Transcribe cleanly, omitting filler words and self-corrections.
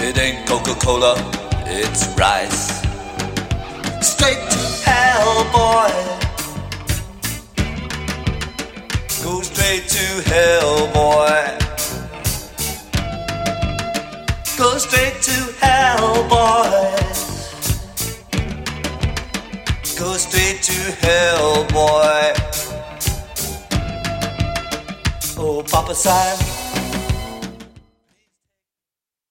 It ain't Coca-Cola, it's rice. Straight to hell, boy. Go straight to hell, boy. Go straight to hell, boy. Go straight to hell, boy. Oh, Papa Simon.